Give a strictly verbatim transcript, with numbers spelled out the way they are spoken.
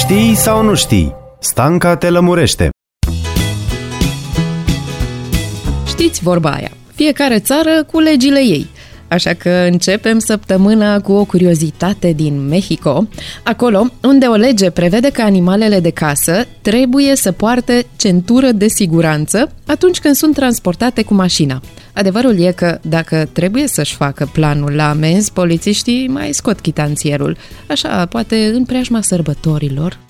Știi sau nu știi? Stanca te lămurește. Știți vorba aia, fiecare țară cu legile ei. Așa că începem săptămâna cu o curiozitate din Mexico, acolo unde o lege prevede că animalele de casă trebuie să poarte centură de siguranță atunci când sunt transportate cu mașina. Adevărul e că dacă trebuie să-și facă planul la amenzi, polițiștii mai scot chitanțierul, așa poate în preajma sărbătorilor.